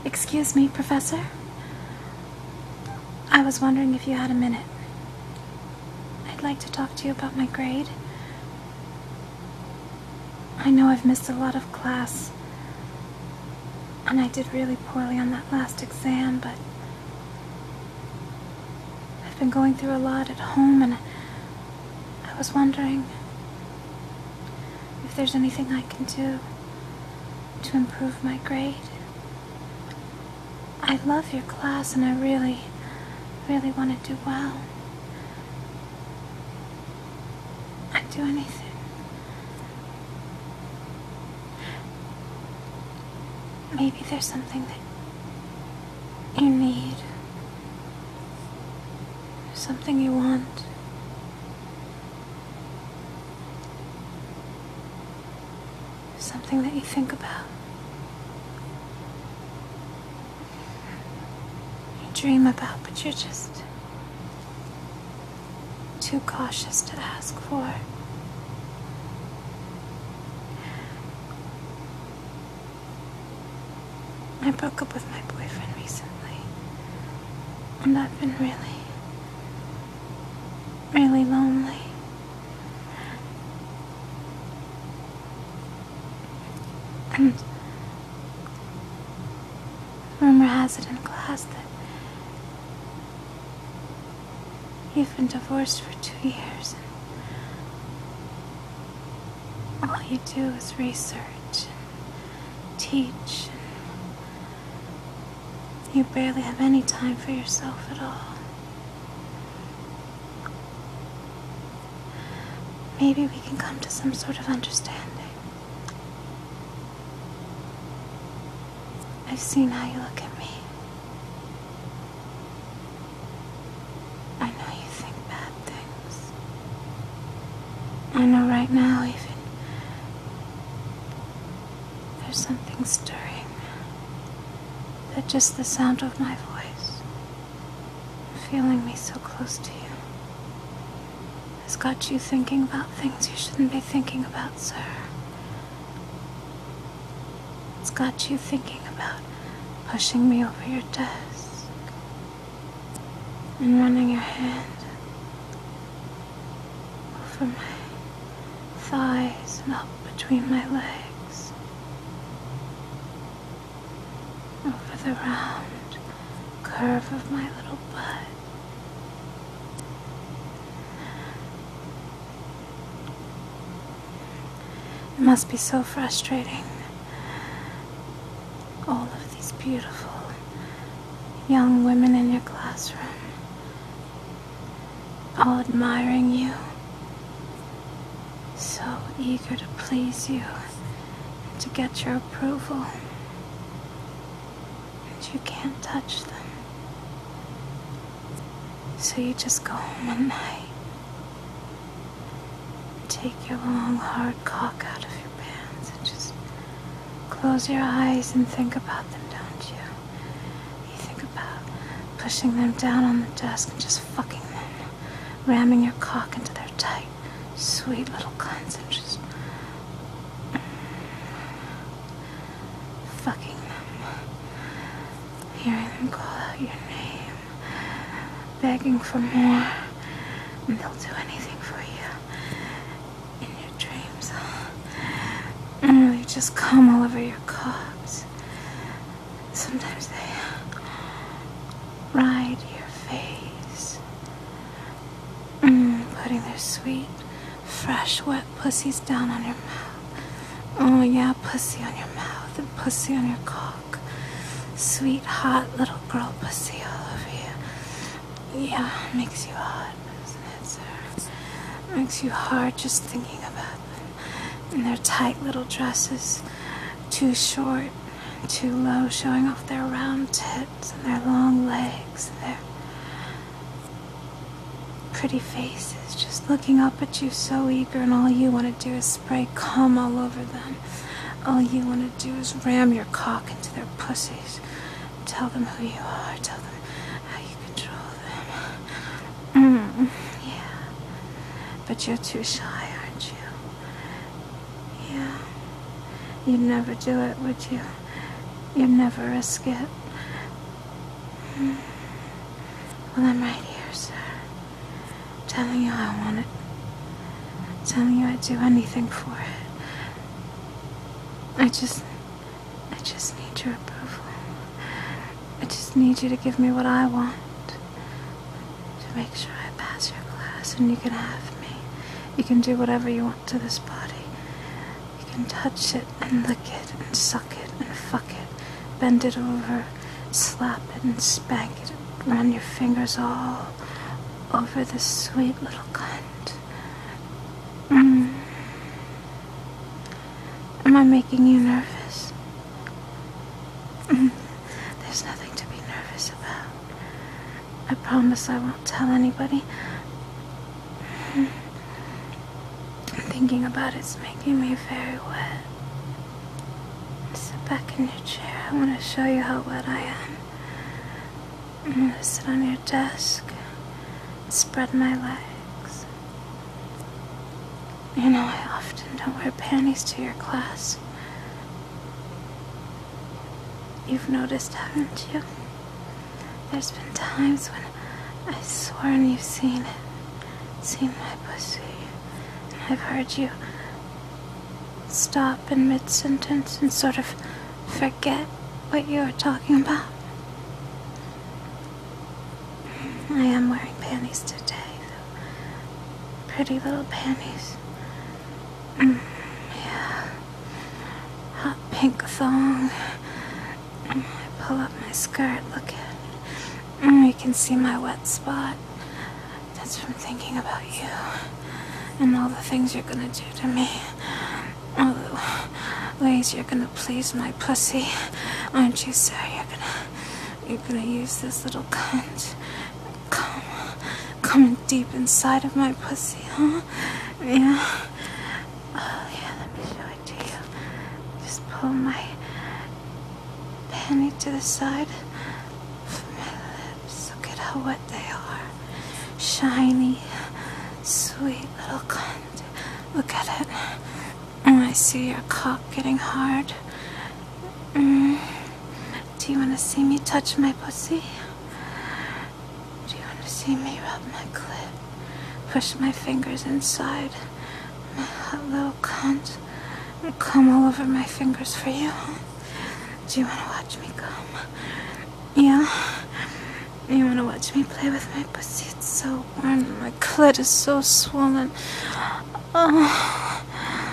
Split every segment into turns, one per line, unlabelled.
Excuse me, Professor? I was wondering if you had a minute. I'd like to talk to you about my grade. I know I've missed a lot of class, and I did really poorly on that last exam, but I've been going through a lot at home, and I was wondering if there's anything I can do to improve my grade. I love your class, and I really want to do well. I'd do anything. Maybe there's something that you need, something you want. Something that you think about. You dream about, but you're just too cautious to ask for. I broke up with my boyfriend recently, and I've been really lonely. And rumor has it in class that you've been divorced for 2 years, and all you do is research and teach. You barely have any time for yourself at all. Maybe we can come to some sort of understanding. I've seen how you look at me. I know you think bad things. I know right now even there's something stirring. That just the sound of my voice, feeling me so close to you, has got you thinking about things you shouldn't be thinking about, sir. It's got you thinking about pushing me over your desk and running your hand over my thighs and up between my legs, over the round curve of my little butt. It must be so frustrating. All of these beautiful young women in your classroom, all admiring you, so eager to please you and to get your approval. You can't touch them. So you just go home at night, take your long, hard cock out of your pants and just close your eyes and think about them, don't you? You think about pushing them down on the desk and just fucking them, ramming your cock into their tight, sweet little cunts and just fucking them. Hearing them call out your name, begging for more, and they'll do anything for you in your dreams. And really just come all over your cocks. Sometimes they ride your face, putting their sweet, fresh, wet pussies down on your mouth. Oh yeah, pussy on your mouth and pussy on your cock. Sweet, hot little girl pussy all over you. Yeah, it makes you hot, doesn't it, sir? It makes you hard just thinking about them. In their tight little dresses, too short, too low, showing off their round tits and their long legs and their pretty faces, just looking up at you so eager, and all you want to do is spray cum all over them. All you want to do is ram your cock into their pussies. Tell them who you are. Tell them how you control them. Yeah. But you're too shy, aren't you? Yeah. You'd never do it, would you? You never risk it. Well, I'm right here, sir. Telling you I want it. Telling you I'd do anything for it. I just need your approval. I just need you to give me what I want. To make sure I pass your class and you can have me. You can do whatever you want to this body. You can touch it and lick it and suck it and fuck it. Bend it over, slap it and spank it. Run your fingers all over this sweet little cunt. Am I making you nervous? There's nothing to be nervous about. I promise I won't tell anybody. Thinking about it's making me very wet. Sit back in your chair. I want to show you how wet I am. I'm going to sit on your desk and spread my legs. You know, I often don't wear panties to your class. You've noticed, haven't you? There's been times when I've sworn you've seen it. Seen my pussy. And I've heard you stop in mid-sentence and sort of forget what you were talking about. I am wearing panties today, though. Pretty little panties. Yeah. Hot pink thong. I pull up my skirt, look at it. You can see my wet spot. That's from thinking about you. And all the things you're gonna do to me. All the ways you're gonna please my pussy. Aren't you, sir? You're gonna use this little cunt. Coming deep inside of my pussy, huh? Yeah. Oh, yeah, let me show it to you. Just pull my panty to the side of my lips. Look at how wet they are. Shiny, sweet little cunt. Look at it. I see your cock getting hard. Do you want to see me touch my pussy? See me rub my clit, push my fingers inside my hot little cunt, and come all over my fingers for you. Do you want to watch me come? Yeah? You want to watch me play with my pussy? It's so warm. My clit is so swollen. Oh,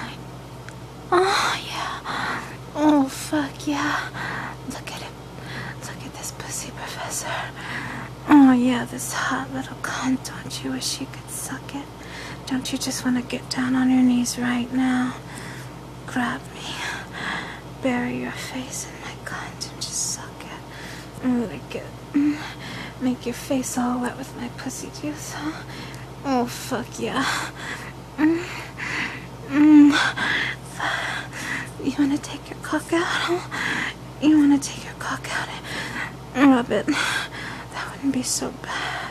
yeah. Oh, fuck yeah. Look at it. Look at this pussy, Professor. Oh, yeah, this hot little cunt. Don't you wish you could suck it? Don't you just want to get down on your knees right now? Grab me. Bury your face in my cunt and just suck it. Lick it. Make your face all wet with my pussy juice, huh? Oh, fuck yeah. You want to take your cock out, huh? You want to take your cock out and rub it. Wouldn't be so bad.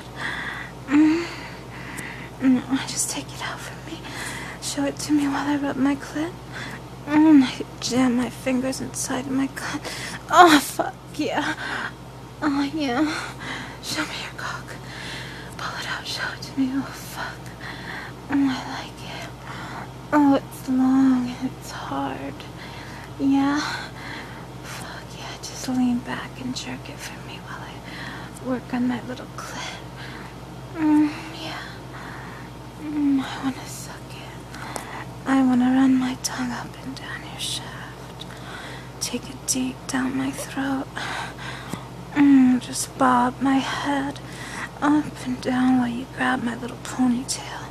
Just take it out from me. Show it to me while I rub my clit. I jam my fingers inside of my cunt. Oh, fuck yeah. Oh, yeah. Show me your cock. Pull it out. Show it to me. Oh, fuck. I like it. Oh, it's long and it's hard. Yeah. Fuck yeah. Just lean back and jerk it for me while I work on my little clit. Yeah. I want to suck it. I want to run my tongue up and down your shaft. Take it deep down my throat. Just bob my head up and down while you grab my little ponytail.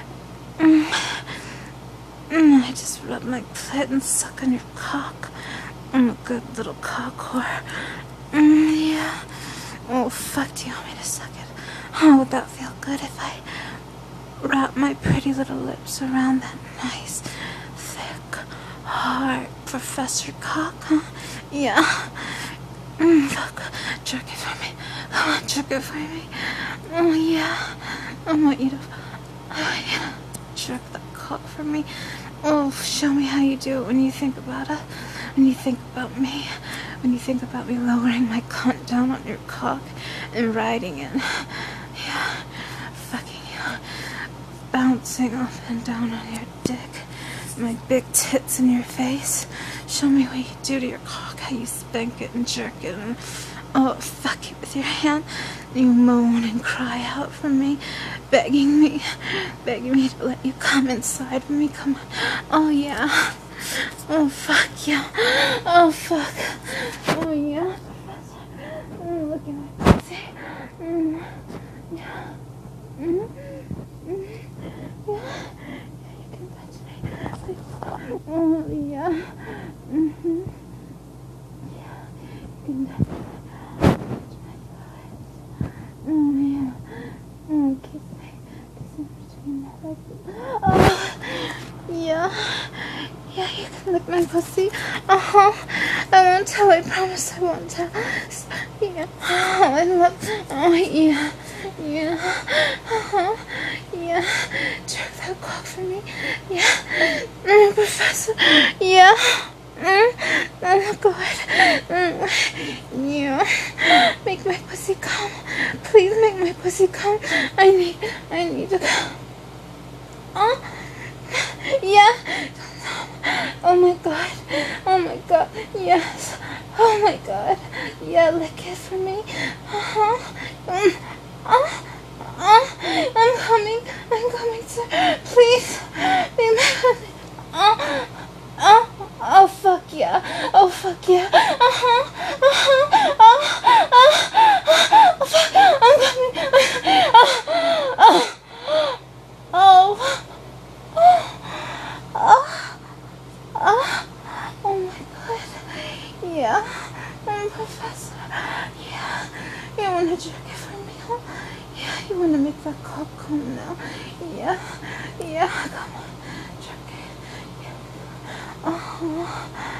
I just rub my clit and suck on your cock. I'm a good little cock whore. Yeah. Oh, fuck, do you want me to suck it? Oh, would that feel good if I wrap my pretty little lips around that nice, thick, hard Professor cock, huh? Yeah. Fuck, jerk it for me. Come on, jerk it for me. Oh, yeah. I want you to jerk that cock for me. Oh, show me how you do it when you think about it. When you think about me. when you think about me lowering my cunt down on your cock and riding it. Yeah, fucking you. Bouncing up and down on your dick. My big tits in your face. Show me what you do to your cock, how you spank it and jerk it and fuck it with your hand. You moan and cry out for me, begging me to let you come inside of me. Come on. Oh yeah. Oh fuck yeah. Oh fuck. Oh yeah. Look at my pussy. Yeah. Yeah. You can touch me. Oh yeah. Yeah. You can touch me. Oh yeah. Kiss me. Kiss me between my legs. Oh yeah. Yeah, you can lick my pussy. I won't tell, I promise I won't tell. Yeah. Oh, I love. Oh yeah. Yeah. Yeah. Jerk that cock for me. Yeah. Professor. Yeah. Oh god. Yeah. Make my pussy come. Please make my pussy come. I need to come. Yeah. Oh my god. Oh my god. Yes. Oh my god. Yeah, lick it for me. I'm coming, sir. Please. Oh fuck yeah. Oh fuck yeah. Oh fuck. I'm oh my god. Yeah. Professor. Yeah. You wanna jerk it for me, huh? Yeah, you wanna make that cock come now? Yeah. Yeah, come on. Jerk it. Yeah.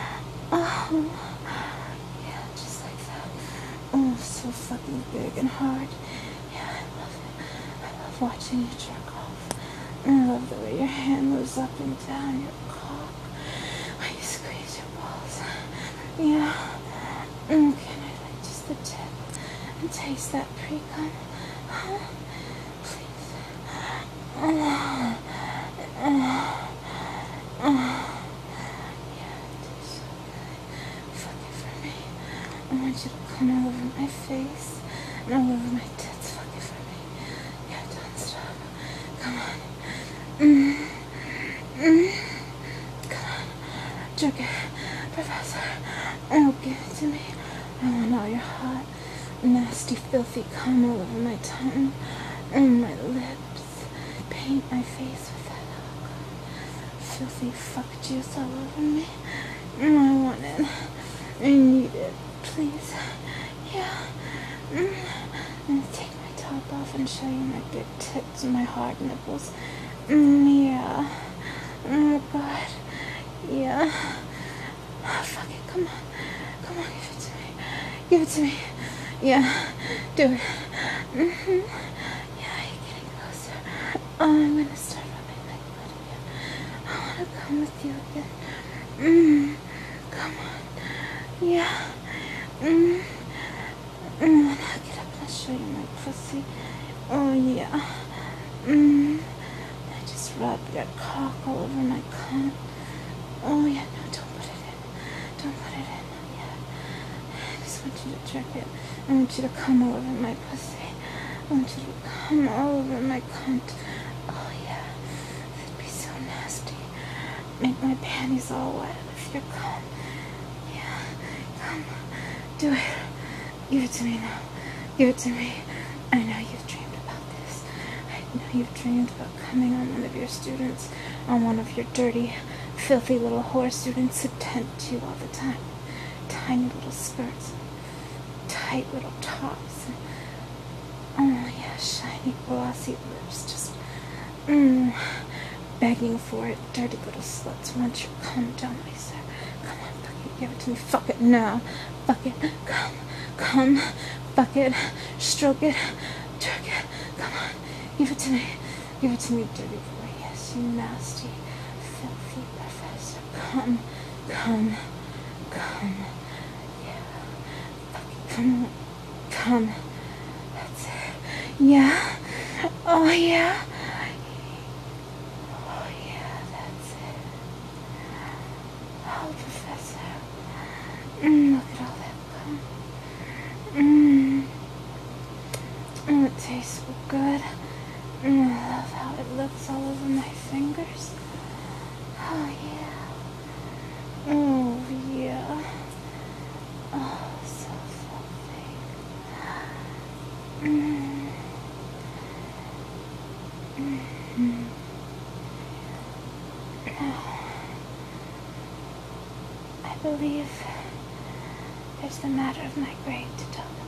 Yeah, just like that. Oh, so fucking big and hard. Yeah, I love it. I love watching you jerk off. I love the way your hand moves up and down your cock. When you squeeze your balls. Yeah. Can I like just the tip and taste that pre-cum? Huh? Please. Yeah, it tastes so good. Fuck it for me. I want you to come all over my face and all over my tits. Fuck it for me. Yeah, don't stop. Come on. Come on. Jerk it. Professor. Oh, give it to me. I want all your hot, nasty, filthy cum all over my tongue and my lips. Paint my face with that filthy fuck juice all over me. I want it. I need it. Please. Yeah. I'm gonna take my top off and show you my big tits and my hard nipples. Yeah. Oh god. Yeah. Oh, fuck it. Come on. Come on, give it to me. Give it to me. Yeah. Do it. Yeah, you're getting closer. Oh, I'm gonna start rubbing my butt again. I wanna come with you again. Come on. Yeah. Now get up and I'll show you my pussy. Oh, yeah. I just rub your cock all over my cunt. Oh, yeah. No, don't put it in. Don't put it in. I just want you to jerk it. I want you to come all over my pussy. I want you to come all over my cunt. Oh yeah, that'd be so nasty. Make my panties all wet if you come. Yeah, come. Do it. Give it to me now. Give it to me. I know you've dreamed about this. I know you've dreamed about coming on one of your students, on one of your dirty, filthy little whore students who tempt you all the time. Tiny little skirts, tight little tops, and oh yeah, shiny glossy lips, just begging for it. Dirty little sluts want your cum, don't they, sir? Come on, fuck it, give it to me. Fuck it now. Fuck it. Come. Fuck it. Stroke it. Jerk it. Come on. Give it to me. Give it to me, dirty boy. Yes, you nasty, filthy professor. Come. Yeah. Come on. Come. That's it. Yeah. Oh, yeah. Oh, yeah, that's it. Oh, Professor. Look at all that gum. It tastes so good. I love how it looks all over my fingers. Oh, yeah. Oh, yeah. Oh, so fluffy. I believe it's the matter of my grade to talk